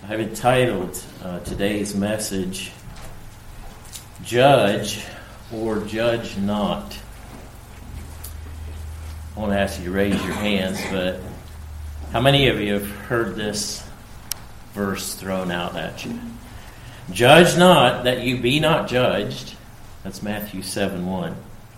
I've entitled today's message, Judge or Judge Not. I won't ask you to raise your hands, but how many of you have heard this verse thrown out at you? Judge not, that you be not judged. That's Matthew 7:1.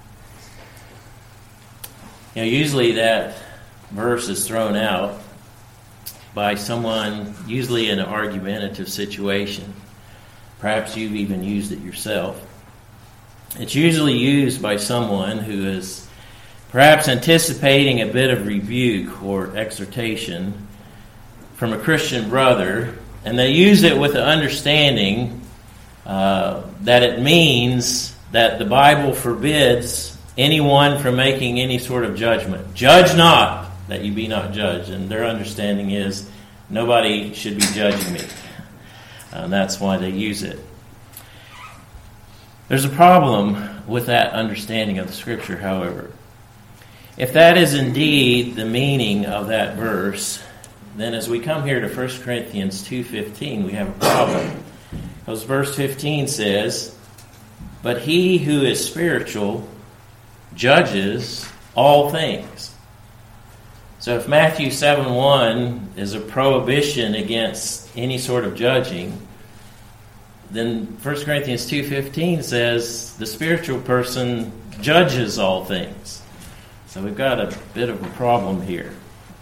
Usually that verse is thrown out by someone, usually in an argumentative situation. Perhaps you've even used it yourself. It's usually used by someone who is perhaps anticipating a bit of rebuke or exhortation from a Christian brother, and they use it with the understanding that it means that the Bible forbids anyone from making any sort of judgment. Judge not, that you be not judged. And their understanding is nobody should be judging me. That's why they use it. There's a problem with that understanding of the Scripture, however. If that is indeed the meaning of that verse, then as we come here to 1 Corinthians 2:15, we have a problem. Because verse 15 says, "But he who is spiritual judges all things." So if Matthew 7:1 is a prohibition against any sort of judging, then 1 Corinthians 2:15 says the spiritual person judges all things. So we've got a bit of a problem here.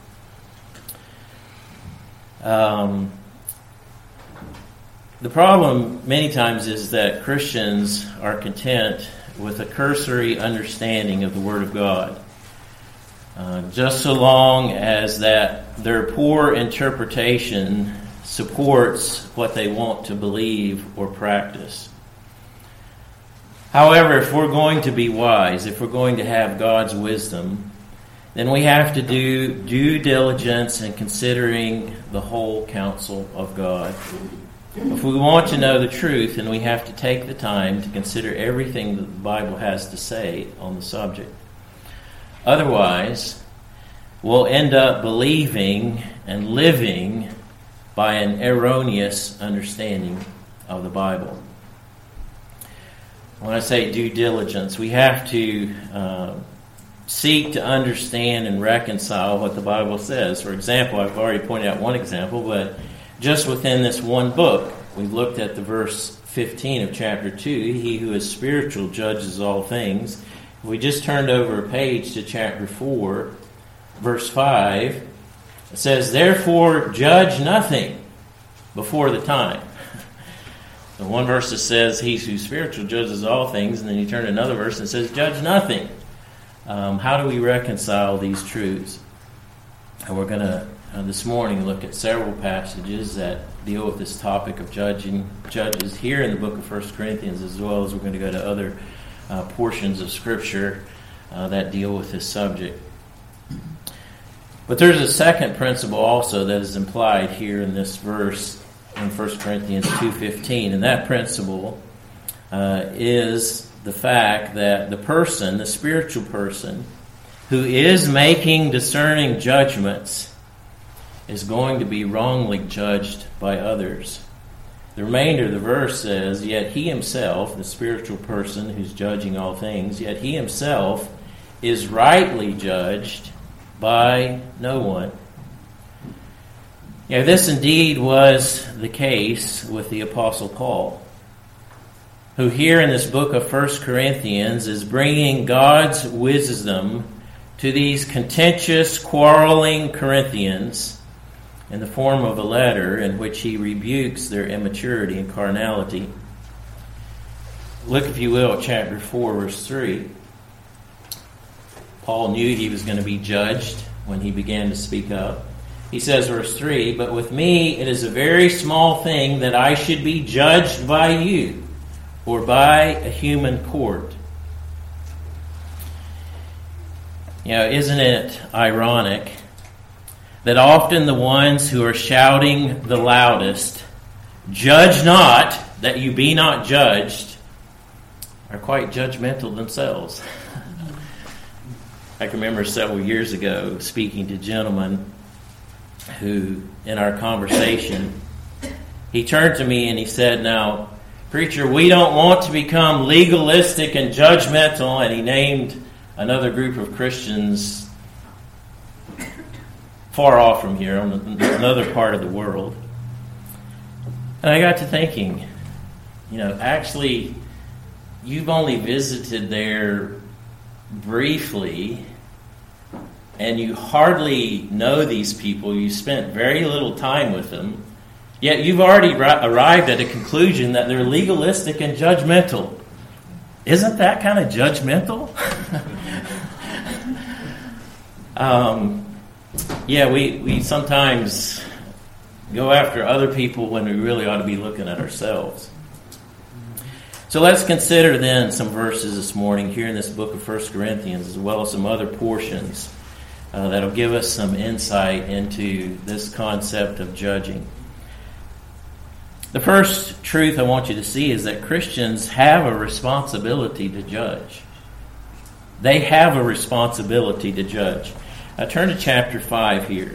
The problem many times is that Christians are content with a cursory understanding of the Word of God. Just so long as that their poor interpretation supports what they want to believe or practice. However, if we're going to be wise, if we're going to have God's wisdom, then we have to do due diligence in considering the whole counsel of God. If we want to know the truth, then we have to take the time to consider everything that the Bible has to say on the subject. Otherwise, we'll end up believing and living by an erroneous understanding of the Bible. When I say due diligence, we have to seek to understand and reconcile what the Bible says. For example, I've already pointed out one example, but just within this one book, we've looked at the verse 15 of chapter 2, "He who is spiritual judges all things." We just turned over a page to chapter 4, verse 5. It says, "Therefore judge nothing before the time." The one verse that says, "He who's spiritual judges all things," and then you turn to another verse that says, "Judge nothing." How do we reconcile these truths? And we're going to, this morning, look at several passages that deal with this topic of judges here in the book of 1 Corinthians, as well as we're going to go to other portions of Scripture that deal with this subject. But there's a second principle also that is implied here in this verse in 1 Corinthians 2:15, and that principle is the fact that the person, the spiritual person, who is making discerning judgments is going to be wrongly judged by others. The remainder of the verse says, "Yet he himself," the spiritual person who's judging all things, "yet he himself is rightly judged by no one." This indeed was the case with the Apostle Paul, who here in this book of 1 Corinthians is bringing God's wisdom to these contentious, quarreling Corinthians in the form of a letter in which he rebukes their immaturity and carnality. Look, if you will, at chapter 4, verse 3. Paul knew he was going to be judged when he began to speak up. He says, verse 3, "But with me it is a very small thing that I should be judged by you, or by a human court." Isn't it ironic that often the ones who are shouting the loudest, "Judge not, that you be not judged," are quite judgmental themselves? I can remember several years ago speaking to gentlemen who, in our conversation, he turned to me and he said, "Now, preacher, we don't want to become legalistic and judgmental," and he named another group of Christians far off from here on another part of the world. And I got to thinking, actually, you've only visited there briefly, and you hardly know these people. You spent very little time with them, yet you've already arrived at a conclusion that they're legalistic and judgmental. Isn't that kind of judgmental? We sometimes go after other people when we really ought to be looking at ourselves. So let's consider then some verses this morning here in this book of 1 Corinthians, as well as some other portions that'll give us some insight into this concept of judging. The first truth I want you to see is that Christians have a responsibility to judge. They have a responsibility to judge. Turn to chapter 5 here.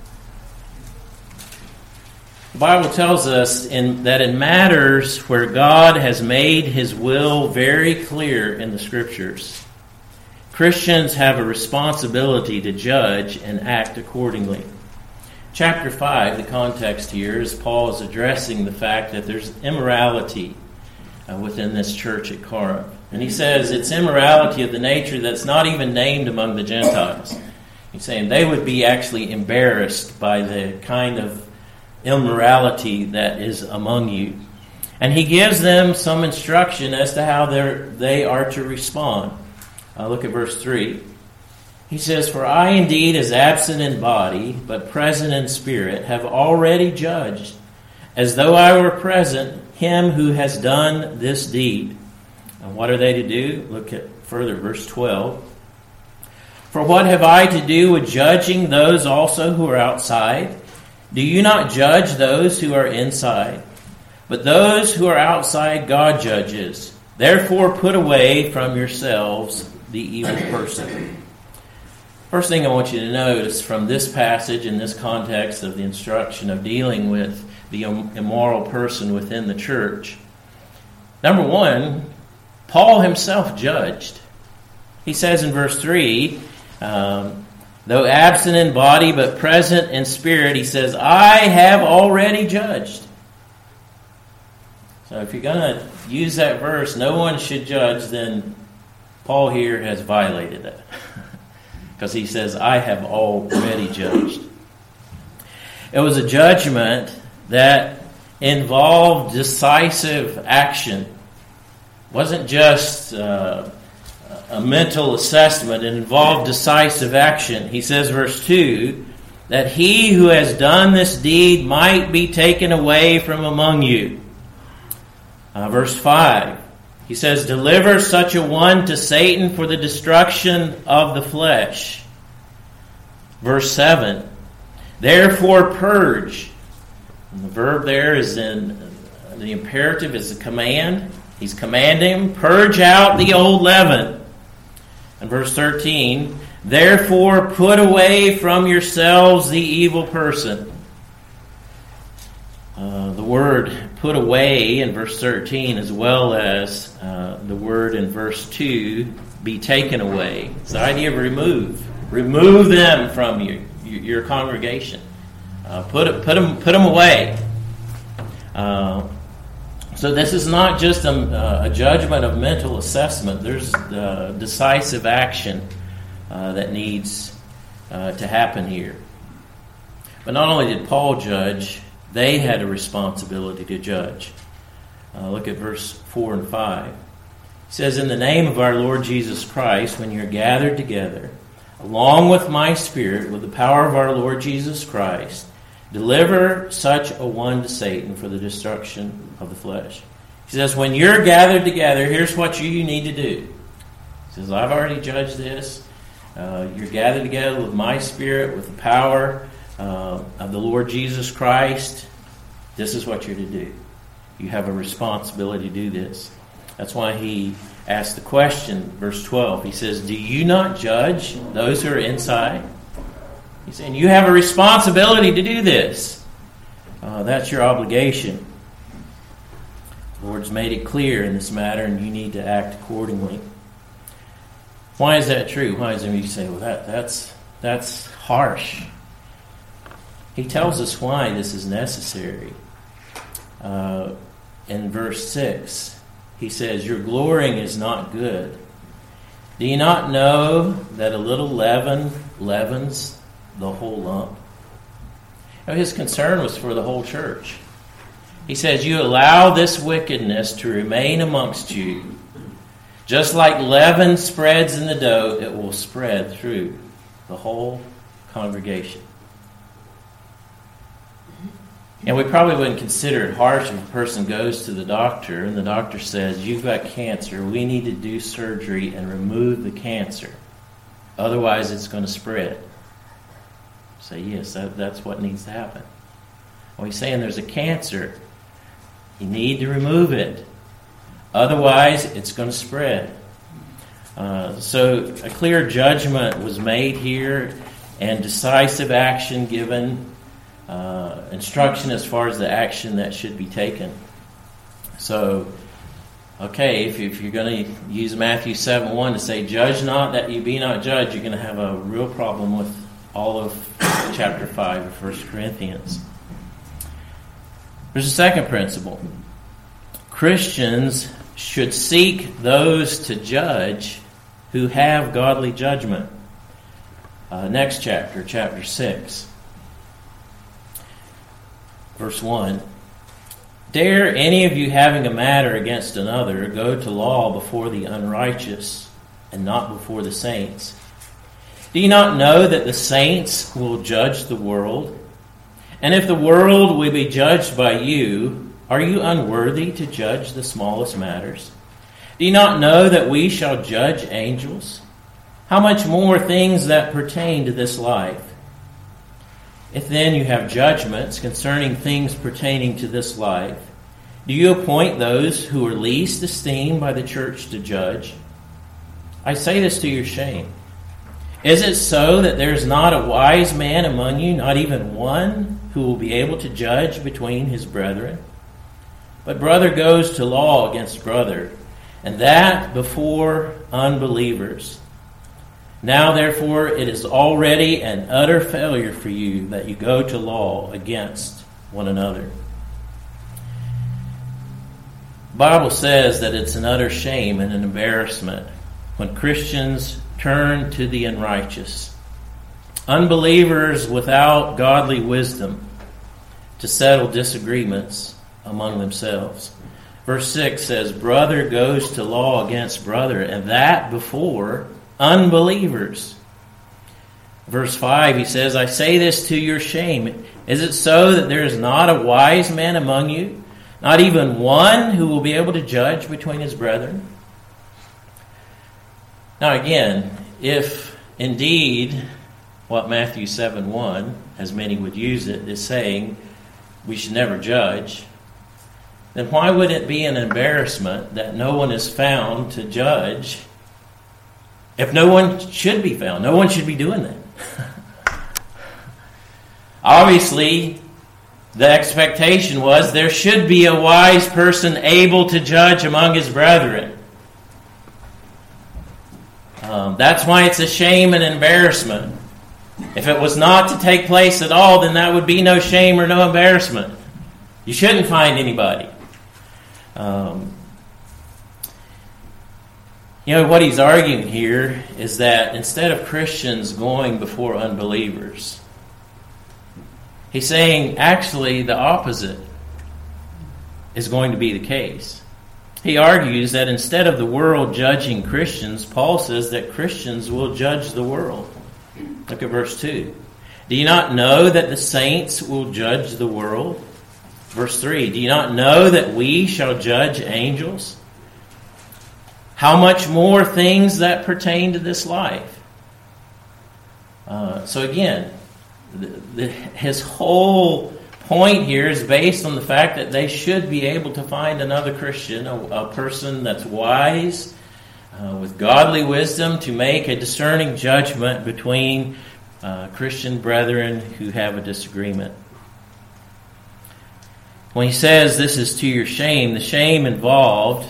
The Bible tells us that in matters where God has made His will very clear in the Scriptures, Christians have a responsibility to judge and act accordingly. Chapter 5, the context here is Paul is addressing the fact that there's immorality within this church at Corinth. And he says it's immorality of the nature that's not even named among the Gentiles. He's saying they would be actually embarrassed by the kind of immorality that is among you. And he gives them some instruction as to how they are to respond. Look at verse 3. He says, "For I indeed, as absent in body, but present in spirit, have already judged, as though I were present, him who has done this deed." And what are they to do? Look at further, verse 12. "For what have I to do with judging those also who are outside? Do you not judge those who are inside? But those who are outside God judges. Therefore put away from yourselves the evil person." First thing I want you to notice from this passage in this context of the instruction of dealing with the immoral person within the church. Number one, Paul himself judged. He says in verse 3, though absent in body but present in spirit, he says, "I have already judged." So if you're going to use that verse, no one should judge, then Paul here has violated that. Because he says, "I have already judged." It was a judgment that involved decisive action. It wasn't just a mental assessment. It involved decisive action. He says, verse 2, that he who has done this deed might be taken away from among you. Verse 5, he says, "Deliver such a one to Satan for the destruction of the flesh." Verse 7, "Therefore purge." And the verb there is in the imperative is a command. He's commanding, "Purge out the old leaven." And verse 13, "Therefore put away from yourselves the evil person." The word "put away" in verse 13, as well as the word in verse 2, "be taken away." It's the idea of remove. Remove them from your congregation. Put them away. So this is not just a judgment of mental assessment. There's decisive action that needs to happen here. But not only did Paul judge, they had a responsibility to judge. Look at verse 4 and 5. It says, "In the name of our Lord Jesus Christ, when you're gathered together, along with my spirit, with the power of our Lord Jesus Christ, deliver such a one to Satan for the destruction of the flesh." He says, when you're gathered together, here's what you need to do. He says, I've already judged this. You're gathered together with my spirit, with the power of the Lord Jesus Christ. This is what you're to do. You have a responsibility to do this. That's why he asked the question, verse 12. He says, "Do you not judge those who are inside?" He's saying you have a responsibility to do this. That's your obligation. The Lord's made it clear in this matter, and you need to act accordingly. Why is that true? Why is it you say, well, that's harsh? He tells us why this is necessary. In verse 6, he says, your glorying is not good. Do you not know that a little leaven leavens the whole lump? Now, his concern was for the whole church. He says, you allow this wickedness to remain amongst you. Just like leaven spreads in the dough, it will spread through the whole congregation. And we probably wouldn't consider it harsh if a person goes to the doctor and the doctor says, you've got cancer, we need to do surgery and remove the cancer. Otherwise it's going to spread. Say, yes, that's what needs to happen. Well, he's saying there's a cancer. You need to remove it. Otherwise, it's going to spread. So a clear judgment was made here and decisive action given, instruction as far as the action that should be taken. So, okay, if you're going to use Matthew 7:1 to say, judge not that you be not judged, you're going to have a real problem with all of chapter 5 of 1 Corinthians. There's a second principle. Christians should seek those to judge who have godly judgment. Next chapter, chapter 6. Verse 1. Dare any of you having a matter against another go to law before the unrighteous and not before the saints? Do you not know that the saints will judge the world? And if the world will be judged by you, are you unworthy to judge the smallest matters? Do you not know that we shall judge angels? How much more things that pertain to this life? If then you have judgments concerning things pertaining to this life, do you appoint those who are least esteemed by the church to judge? I say this to your shame. Is it so that there is not a wise man among you, not even one, who will be able to judge between his brethren? But brother goes to law against brother, and that before unbelievers. Now, therefore, it is already an utter failure for you that you go to law against one another. The Bible says that it's an utter shame and an embarrassment when Christians turn to the unrighteous, unbelievers without godly wisdom, to settle disagreements among themselves. Verse 6 says, brother goes to law against brother, and that before unbelievers. Verse 5, he says, I say this to your shame. Is it so that there is not a wise man among you, not even one who will be able to judge between his brethren? Now again, if indeed what Matthew 7:1, as many would use it, is saying we should never judge, then why would it be an embarrassment that no one is found to judge? If no one should be found, no one should be doing that. Obviously, the expectation was there should be a wise person able to judge among his brethren. That's why it's a shame and embarrassment. If it was not to take place at all, then that would be no shame or no embarrassment. You shouldn't find anybody. What he's arguing here is that instead of Christians going before unbelievers, he's saying actually the opposite is going to be the case. He argues that instead of the world judging Christians, Paul says that Christians will judge the world. Look at verse 2. Do you not know that the saints will judge the world? Verse 3. Do you not know that we shall judge angels? How much more things that pertain to this life? So again, his whole point here is based on the fact that they should be able to find another Christian, a person that's wise, with godly wisdom, to make a discerning judgment between Christian brethren who have a disagreement. When he says this is to your shame, the shame involved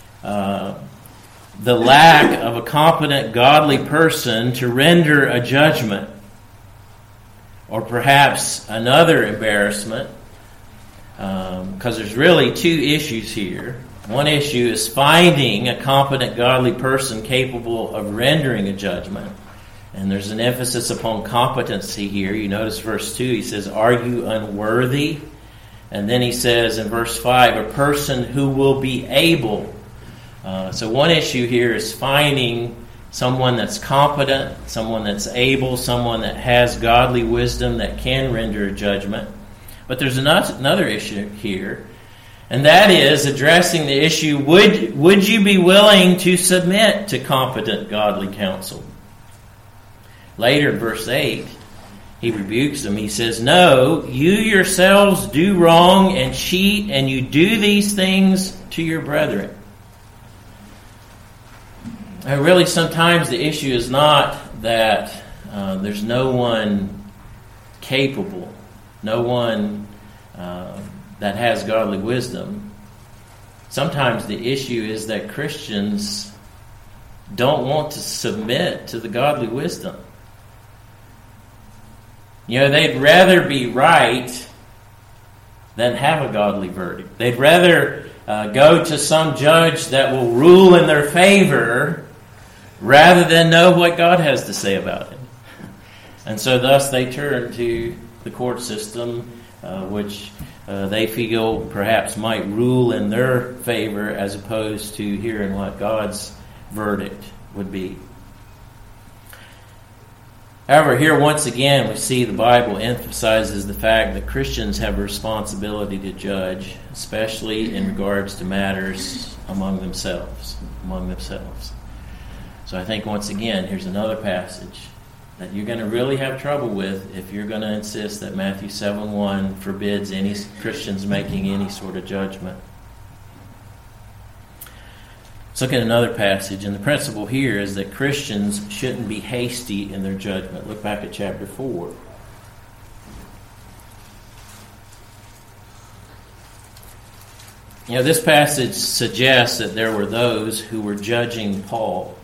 the lack of a competent, godly person to render a judgment. Or perhaps another embarrassment, because there's really two issues here. One issue is finding a competent, godly person capable of rendering a judgment. And there's an emphasis upon competency here. You notice verse 2, he says, "Are you unworthy?" And then he says in verse 5, "A person who will be able." So one issue here is finding someone that's competent, someone that's able, someone that has godly wisdom that can render a judgment. But there's another issue here, and that is addressing the issue, would you be willing to submit to competent godly counsel? Later in verse 8, he rebukes them. He says, "No, you yourselves do wrong and cheat, and you do these things to your brethren." Really, sometimes the issue is not that there's no one capable, no one that has godly wisdom. Sometimes the issue is that Christians don't want to submit to the godly wisdom. They'd rather be right than have a godly verdict. They'd rather go to some judge that will rule in their favor rather than know what God has to say about it. And so thus they turn to the court system, which they feel perhaps might rule in their favor as opposed to hearing what God's verdict would be. However, here once again we see the Bible emphasizes the fact that Christians have a responsibility to judge, especially in regards to matters among themselves. So I think once again, here's another passage that you're going to really have trouble with if you're going to insist that Matthew 7:1 forbids any Christians making any sort of judgment. Let's look at another passage, and the principle here is that Christians shouldn't be hasty in their judgment. Look back at chapter 4. This passage suggests that there were those who were judging Paul.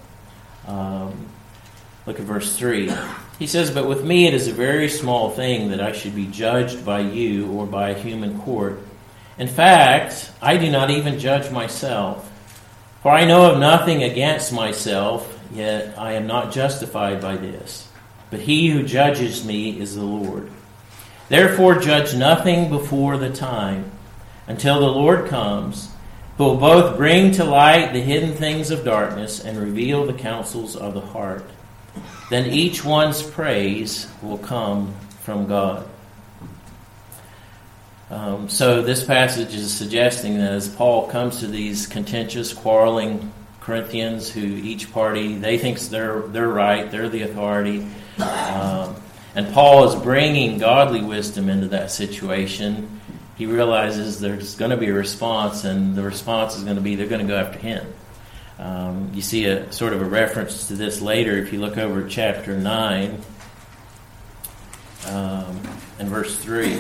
Look at verse 3. He says, "But with me it is a very small thing that I should be judged by you or by a human court. In fact, I do not even judge myself. For I know of nothing against myself, yet I am not justified by this. But he who judges me is the Lord. Therefore judge nothing before the time, until the Lord comes, who will both bring to light the hidden things of darkness and reveal the counsels of the heart. Then each one's praise will come from God." So this passage is suggesting that as Paul comes to these contentious, quarreling Corinthians, who each party, they think they're right, they're the authority, and Paul is bringing godly wisdom into that situation, he realizes there's going to be a response, and the response is going to be they're going to go after him. You see a sort of a reference to this later if you look over at chapter 9 and verse 3.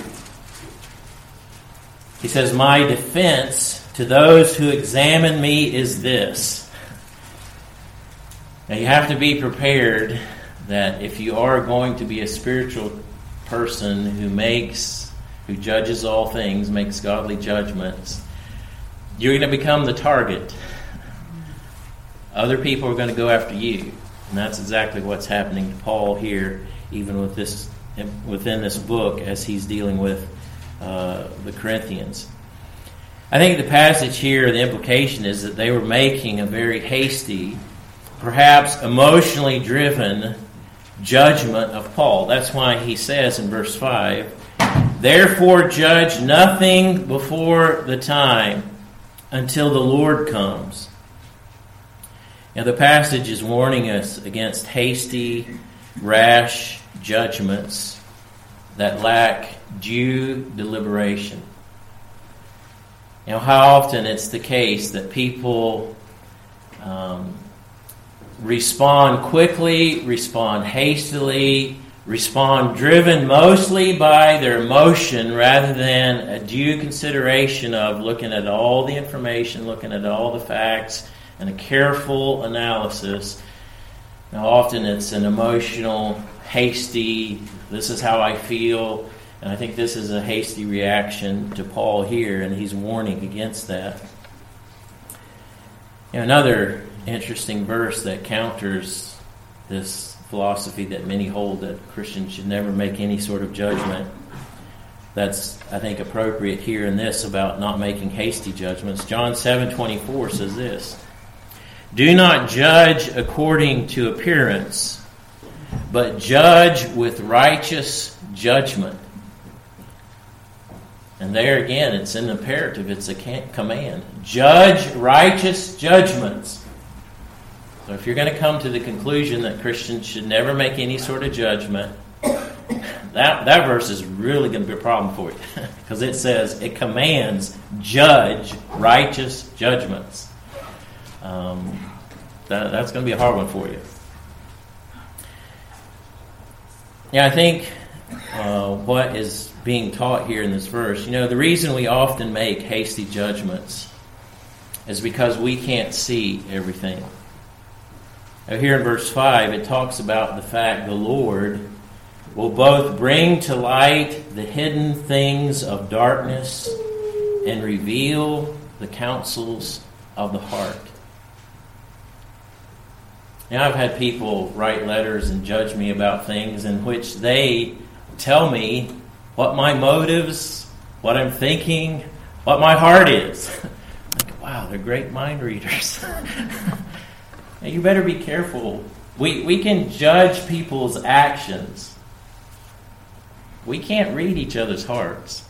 He says, "My defense to those who examine me is this." Now you have to be prepared that if you are going to be a spiritual person who judges all things, makes godly judgments, you're going to become the target. Other people are going to go after you. And that's exactly what's happening to Paul here, even within this book as he's dealing with the Corinthians. I think the passage here, the implication is that they were making a very hasty, perhaps emotionally driven judgment of Paul. That's why he says in verse 5, "Therefore judge nothing before the time until the Lord comes." Now the passage is warning us against hasty, rash judgments that lack due deliberation. How often it's the case that people respond quickly, respond hastily, respond driven mostly by their emotion rather than a due consideration of looking at all the information, looking at all the facts, and a careful analysis. Now, often it's an emotional, hasty, this is how I feel, and I think this is a hasty reaction to Paul here, and he's warning against that. Another interesting verse that counters this philosophy that many hold that Christians should never make any sort of judgment. That's, I think, appropriate here in this about not making hasty judgments. John 7:24 says this, "Do not judge according to appearance, but judge with righteous judgment." And there again, it's an imperative, it's a command. Judge righteous judgments. So if you're going to come to the conclusion that Christians should never make any sort of judgment, that verse is really going to be a problem for you. Because it says, it commands, judge righteous judgments. That's going to be a hard one for you. Yeah, I think what is being taught here in this verse, the reason we often make hasty judgments is because we can't see everything. Now here in verse 5, it talks about the fact the Lord will both bring to light the hidden things of darkness and reveal the counsels of the heart. Now, I've had people write letters and judge me about things in which they tell me what my motives, what I'm thinking, what my heart is. Like, wow, they're great mind readers. Now, you better be careful. We can judge people's actions. We can't read each other's hearts.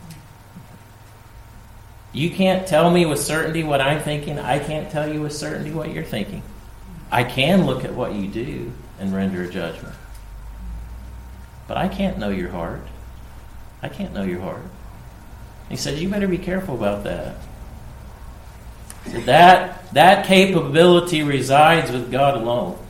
You can't tell me with certainty what I'm thinking. I can't tell you with certainty what you're thinking. I can look at what you do and render a judgment. But I can't know your heart. I can't know your heart. He says, you better be careful about that. So that capability resides with God alone.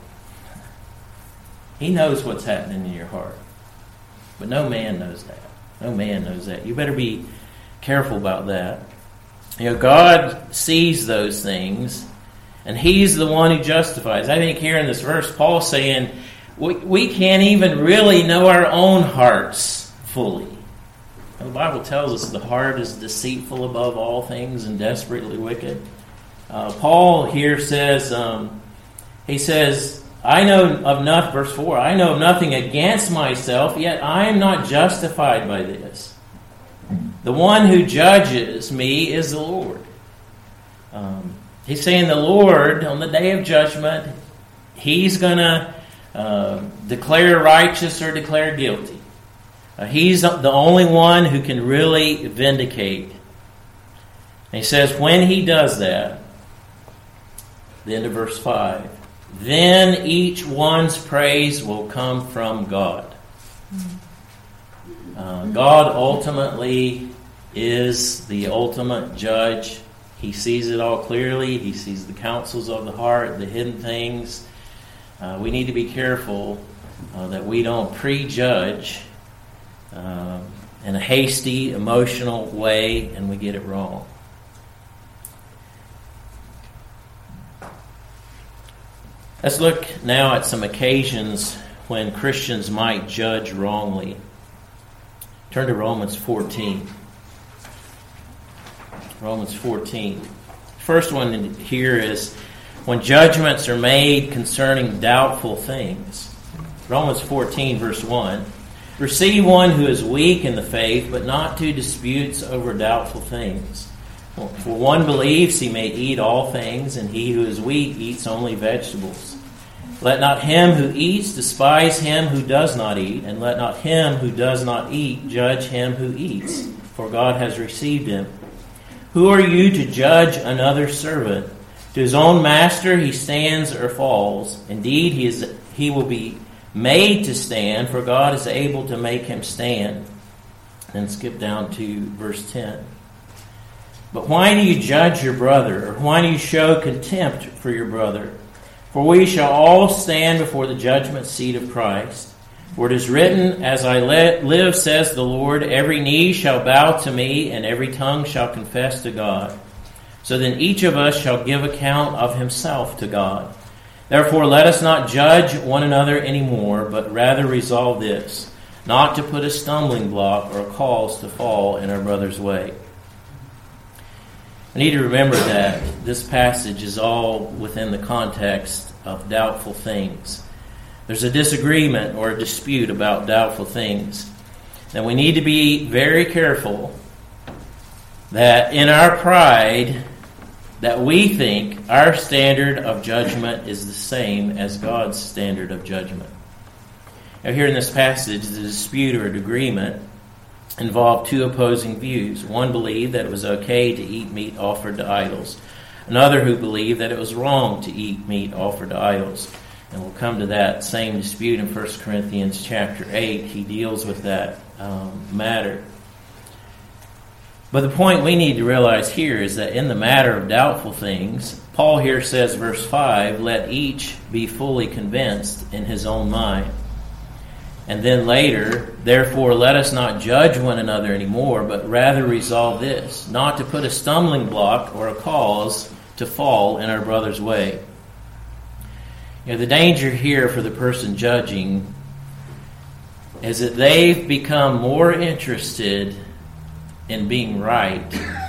He knows what's happening in your heart. But no man knows that. No man knows that. You better be careful about that. God sees those things, and He's the one who justifies. I think here in this verse, Paul's saying, we can't even really know our own hearts fully. The Bible tells us the heart is deceitful above all things and desperately wicked. Paul here says, he says, I know of nothing, verse 4, I know of nothing against myself, yet I am not justified by this. The one who judges me is the Lord. He's saying the Lord, on the day of judgment, He's going to declare righteous or declare guilty. He's the only one who can really vindicate. And he says, when He does that, the end of verse 5, then each one's praise will come from God. God ultimately is the ultimate judge. He sees it all clearly. He sees the counsels of the heart, the hidden things. We need to be careful that we don't prejudge in a hasty, emotional way, and we get it wrong. Let's look now at some occasions when Christians might judge wrongly. Turn to Romans 14. Romans 14. First one here is when judgments are made concerning doubtful things. Romans 14, verse 1. Receive one who is weak in the faith, but not to disputes over doubtful things. For one believes he may eat all things, and he who is weak eats only vegetables. Let not him who eats despise him who does not eat, and let not him who does not eat judge him who eats, for God has received him. Who are you to judge another servant? To his own master he stands or falls. Indeed, he will be made to stand, for God is able to make him stand. Then skip down to verse 10. But why do you judge your brother, or why do you show contempt for your brother? For we shall all stand before the judgment seat of Christ. For it is written, As I live, says the Lord, every knee shall bow to me, and every tongue shall confess to God. So then each of us shall give account of himself to God. Therefore let us not judge one another anymore, but rather resolve this, not to put a stumbling block or a cause to fall in our brother's way. I need to remember that this passage is all within the context of doubtful things. There's a disagreement or a dispute about doubtful things. And we need to be very careful that in our pride, that we think our standard of judgment is the same as God's standard of judgment. Now here in this passage, the dispute or agreement involved two opposing views. One believed that it was okay to eat meat offered to idols. Another who believed that it was wrong to eat meat offered to idols. And we'll come to that same dispute in 1 Corinthians chapter 8. He deals with that matter. But the point we need to realize here is that in the matter of doubtful things, Paul here says, verse 5, let each be fully convinced in his own mind. And then later, therefore let us not judge one another anymore, but rather resolve this, not to put a stumbling block or a cause to fall in our brother's way. You know, the danger here for the person judging is that they've become more interested in being right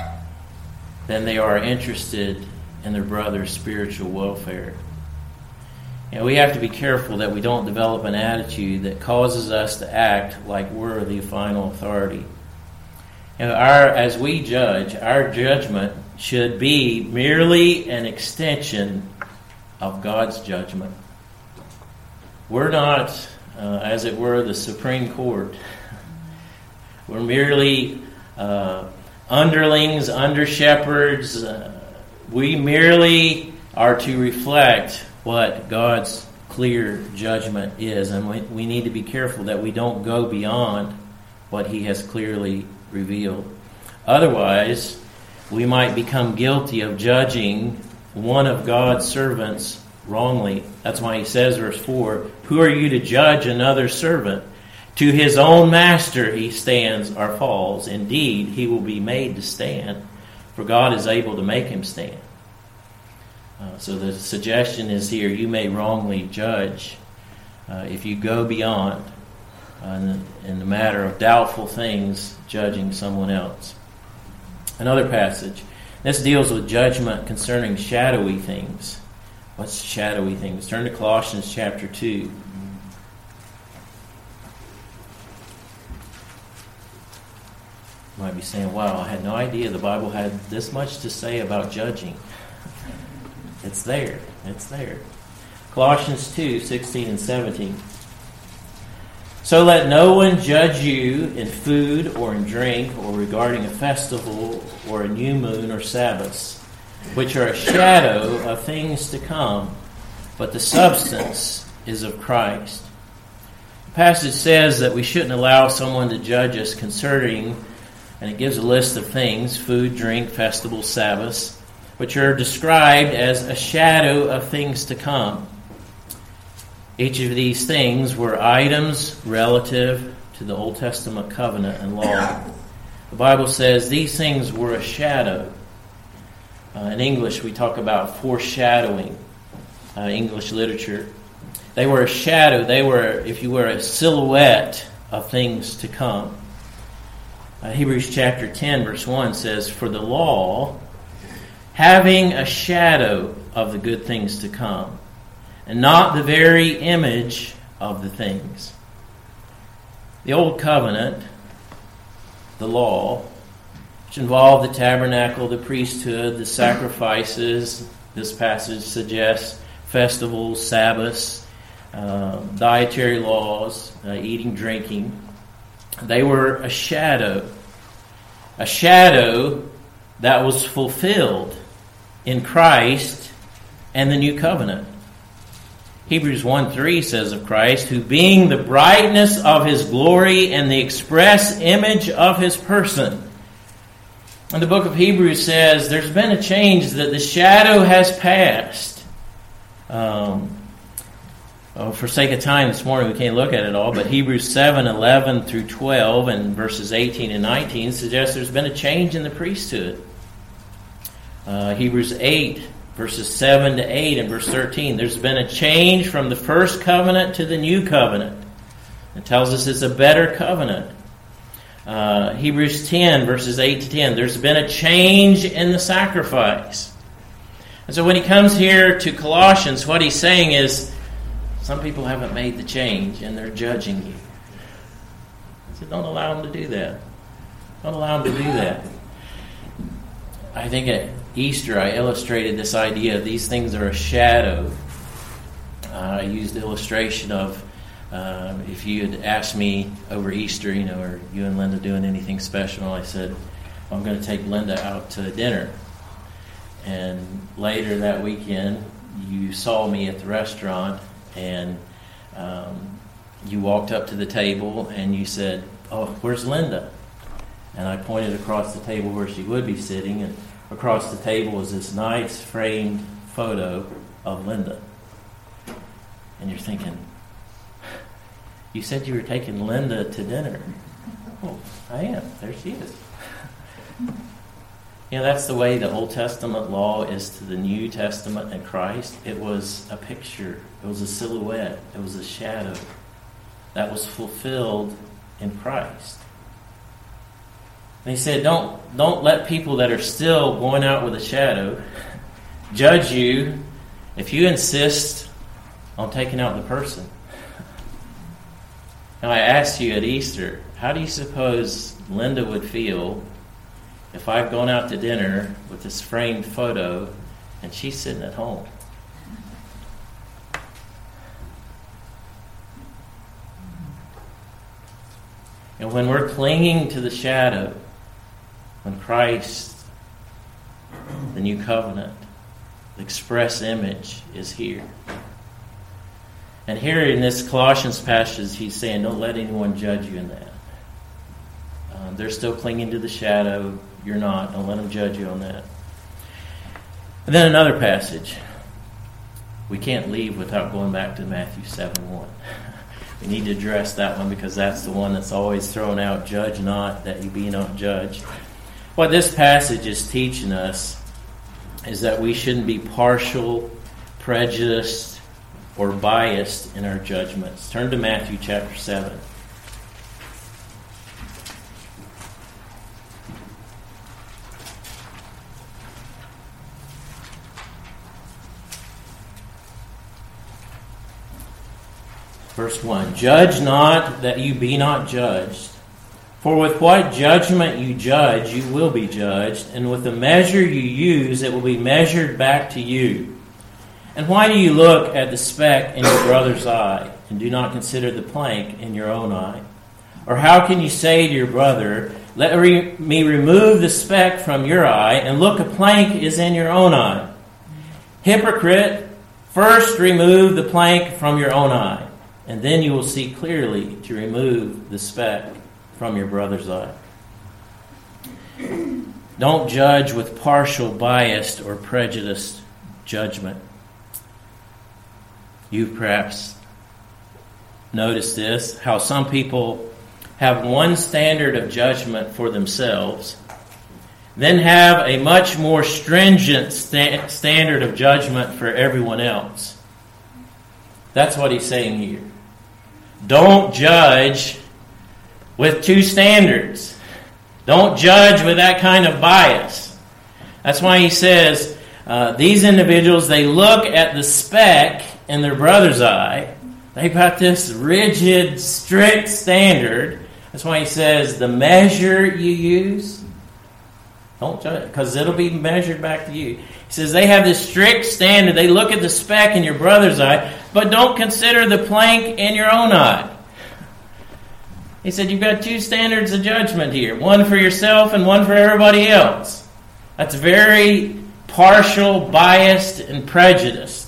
than they are interested in their brother's spiritual welfare. And we have to be careful that we don't develop an attitude that causes us to act like we're the final authority. You know, as we judge, our judgment should be merely an extension of God's judgment. We're not, as it were, the Supreme Court. We're merely underlings, under shepherds. We merely are to reflect what God's clear judgment is, and we need to be careful that we don't go beyond what He has clearly revealed. Otherwise, we might become guilty of judging one of God's servants wrongly. That's why He says, verse 4, who are you to judge another servant? To his own master he stands or falls. Indeed, he will be made to stand, for God is able to make him stand. So the suggestion is here, you may wrongly judge if you go beyond in the matter of doubtful things, judging someone else. Another passage. This deals with judgment concerning shadowy things. What's shadowy things? Turn to Colossians chapter 2. You might be saying, wow, I had no idea the Bible had this much to say about judging. It's there. It's there. Colossians 2, 16 and 17. So let no one judge you in food or in drink or regarding a festival or a new moon or Sabbaths, which are a shadow of things to come, but the substance is of Christ. The passage says that we shouldn't allow someone to judge us concerning, and it gives a list of things, food, drink, festivals, Sabbaths, which are described as a shadow of things to come. Each of these things were items relative to the Old Testament covenant and law. The Bible says these things were a shadow. In English, we talk about foreshadowing, English literature. They were a shadow. They were, if you were, a silhouette of things to come. Hebrews chapter 10, verse 1 says, for the law, having a shadow of the good things to come, and not the very image of the things. The Old Covenant, the law, which involved the tabernacle, the priesthood, the sacrifices, this passage suggests festivals, Sabbaths, dietary laws, eating, drinking. They were a shadow that was fulfilled in Christ and the new covenant. Hebrews 1:3 says of Christ, who being the brightness of His glory and the express image of His person. And the book of Hebrews says there's been a change, that the shadow has passed. For sake of time this morning, we can't look at it all, but Hebrews 7:11 through 12 and verses 18 and 19 suggests there's been a change in the priesthood. Hebrews 8, verses 7 to 8 and verse 13. There's been a change from the first covenant to the new covenant. It tells us it's a better covenant. Hebrews 10, verses 8 to 10. There's been a change in the sacrifice. And so when he comes here to Colossians, what he's saying is, some people haven't made the change and they're judging you. So don't allow them to do that. Don't allow them to do that. I think at Easter I illustrated this idea of these things are a shadow. I used the illustration of if you had asked me over Easter, are you and Linda doing anything special? I said, I'm going to take Linda out to dinner. And later that weekend, you saw me at the restaurant, and you walked up to the table and you said, "Oh, where's Linda?" And I pointed across the table where she would be sitting, and across the table was this nice framed photo of Linda. And you're thinking, you said you were taking Linda to dinner. Oh, I am. There she is. That's the way the Old Testament law is to the New Testament and Christ. It was a picture. It was a silhouette. It was a shadow that was fulfilled in Christ. And he said, don't let people that are still going out with a shadow judge you if you insist on taking out the person. Now, I asked you at Easter, how do you suppose Linda would feel if I've gone out to dinner with this framed photo and she's sitting at home? And when we're clinging to the shadow, when Christ, the new covenant, the express image is here. And here in this Colossians passage, he's saying, don't let anyone judge you in that. They're still clinging to the shadow. You're not. Don't let them judge you on that. And then another passage. We can't leave without going back to Matthew 7:1. We need to address that one because that's the one that's always thrown out. Judge not, that you be not judged. What this passage is teaching us is that we shouldn't be partial, prejudiced, or biased in our judgments. Turn to Matthew chapter 7. Verse 1, judge not that you be not judged. For with what judgment you judge, you will be judged, and with the measure you use, it will be measured back to you. And why do you look at the speck in your brother's eye, and do not consider the plank in your own eye? Or how can you say to your brother, let me remove the speck from your eye, and look, a plank is in your own eye? Hypocrite, first remove the plank from your own eye, and then you will see clearly to remove the speck from your brother's eye. Don't judge with partial, biased, or prejudiced judgment. You've perhaps noticed this, how some people have one standard of judgment for themselves, then have a much more stringent standard of judgment for everyone else. That's what he's saying here. Don't judge with two standards. Don't judge with that kind of bias. That's why he says these individuals, they look at the speck in their brother's eye. They've got this rigid, strict standard. That's why he says the measure you use, don't judge, because it'll be measured back to you. He says they have this strict standard. They look at the speck in your brother's eye, but don't consider the plank in your own eye. He said you've got two standards of judgment here, one for yourself and one for everybody else. That's very partial, biased, and prejudiced.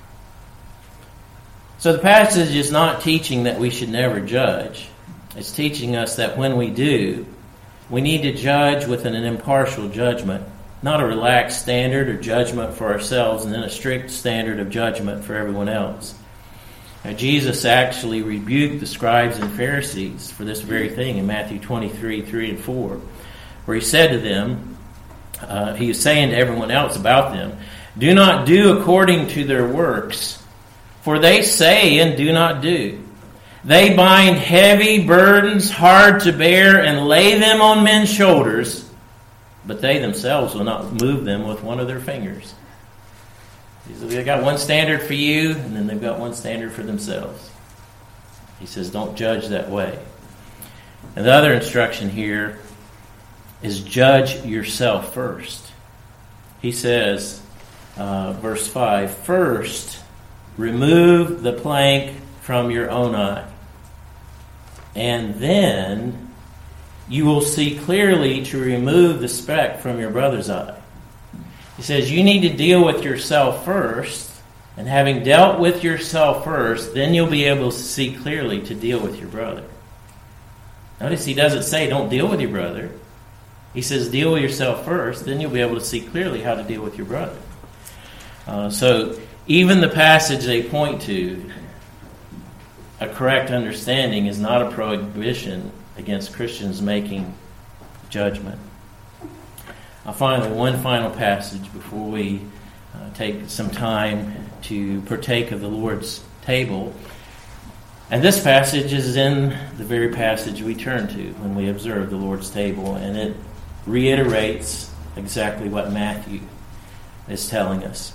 So the passage is not teaching that we should never judge. It's teaching us that when we do, we need to judge with an impartial judgment, not a relaxed standard or judgment for ourselves and then a strict standard of judgment for everyone else. Now, Jesus actually rebuked the scribes and Pharisees for this very thing in Matthew 23, 3 and 4, where he said to them, he was saying to everyone else about them, "Do not do according to their works, for they say and do not do. They bind heavy burdens hard to bear and lay them on men's shoulders, but they themselves will not move them with one of their fingers." They've got one standard for you, and then they've got one standard for themselves. He says, don't judge that way. And the other instruction here is judge yourself first. He says, verse 5, "First, remove the plank from your own eye, and then you will see clearly to remove the speck from your brother's eye." He says you need to deal with yourself first, and having dealt with yourself first, then you'll be able to see clearly to deal with your brother. Notice he doesn't say don't deal with your brother. He says deal with yourself first, then you'll be able to see clearly how to deal with your brother. So even the passage they point to, a correct understanding, is not a prohibition against Christians making judgment. Finally, one final passage before we take some time to partake of the Lord's table. And this passage is in the very passage we turn to when we observe the Lord's table, and it reiterates exactly what Matthew is telling us.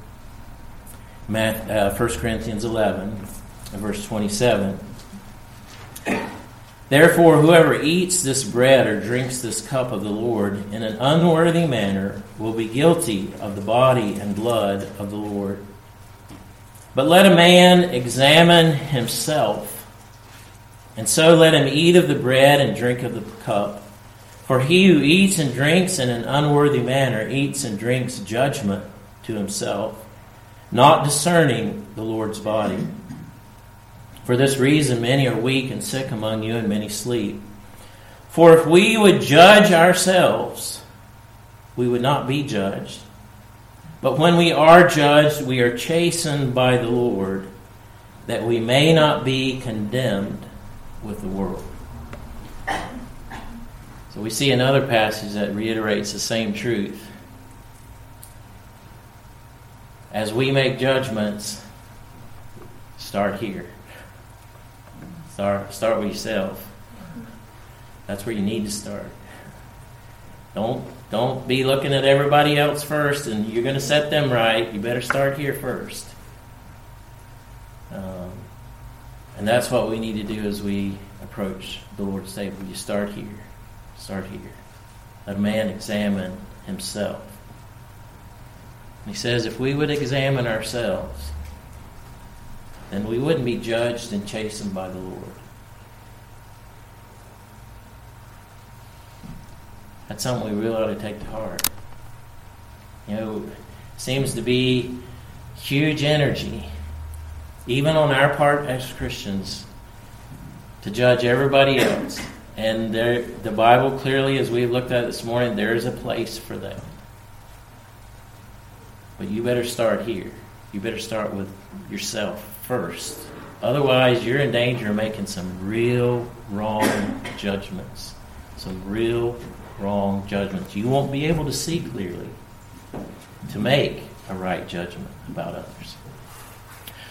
1 Corinthians 11, verse 27. "Therefore, whoever eats this bread or drinks this cup of the Lord in an unworthy manner will be guilty of the body and blood of the Lord. But let a man examine himself, and so let him eat of the bread and drink of the cup. For he who eats and drinks in an unworthy manner eats and drinks judgment to himself, not discerning the Lord's body. For this reason many are weak and sick among you, and many sleep. For if we would judge ourselves, we would not be judged. But when we are judged, we are chastened by the Lord, that we may not be condemned with the world." So we see another passage that reiterates the same truth. As we make judgments, start here. Start with yourself. That's where you need to start. Don't be looking at everybody else first, and you're going to set them right. You better start here first. And that's what we need to do as we approach the Lord's table. You start here. Start here. Let a man examine himself. And he says if we would examine ourselves, then we wouldn't be judged and chastened by the Lord. That's something we really ought to take to heart. You know, it seems to be huge energy, even on our part as Christians, to judge everybody else. And the Bible clearly, as we've looked at this morning, there is a place for that. But you better start here. You better start with yourself first. Otherwise, you're in danger of making some real wrong judgments. Some real wrong judgments. You won't be able to see clearly to make a right judgment about others.